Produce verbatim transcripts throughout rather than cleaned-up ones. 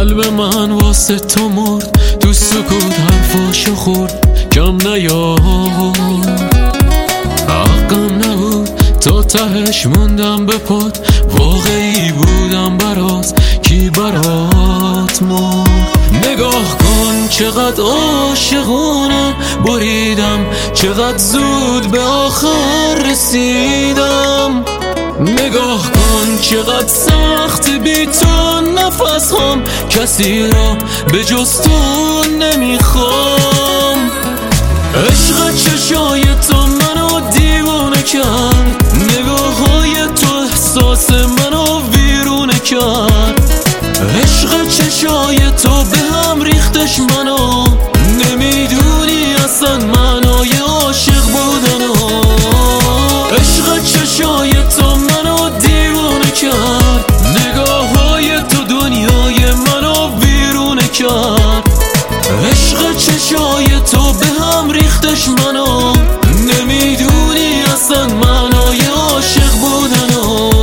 قلب من واسه تو مرد، تو سکوت حرفاشو خورد، کم نیار حقم نبود تا تهش موندم به پات، واقعی بودم برات کی برات مرد. نگاه کن چقدر عاشقانه بریدم، چقدر زود به آخر رسیدم. نگاه کن چقدر سخت بی تو نفس هم، کسی را به جز تو نمیخوام. عشق چشای تو منو دیوانه کرد، نگاه های تو احساس منو ویرونه کرد. عشق چشای تو به هم ریختش منو، نمیدونی اصلا معنای عاشق بودنو. عشق چشای تو منو دیوانه کرد، نگاه های تو دنیای منو ویرونه کرد. عشق چشای تو به هم ریختش منو، نمیدونی اصلا معنای عاشق بودنو.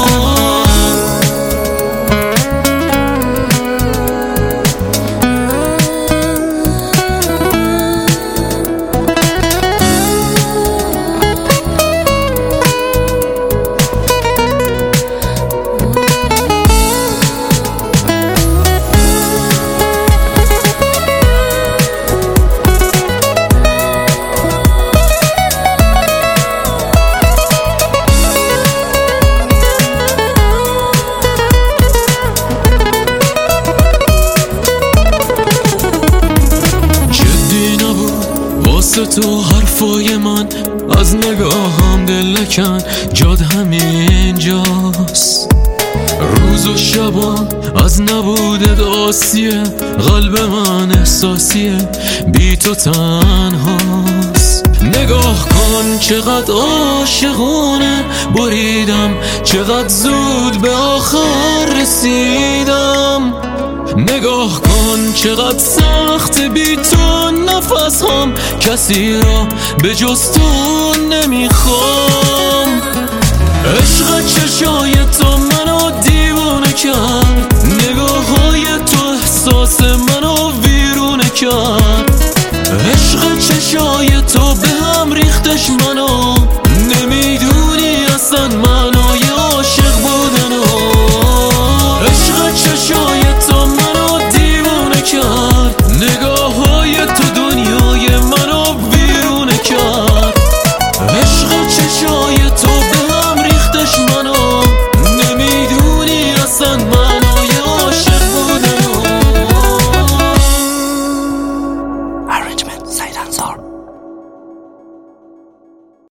واسه تو حرفای من از نگاهم دل نکن، جاد همینجاست. روز و شبام از نبودت آسیه، قلب من احساسیه بی تو تنهاست. نگاه کن چقدر عاشقانه بریدم، چقدر زود به آخر رسیدم. نگاه کن چقدر سخت بی تو نفس هم، کسی را به جز تو نمیخوام.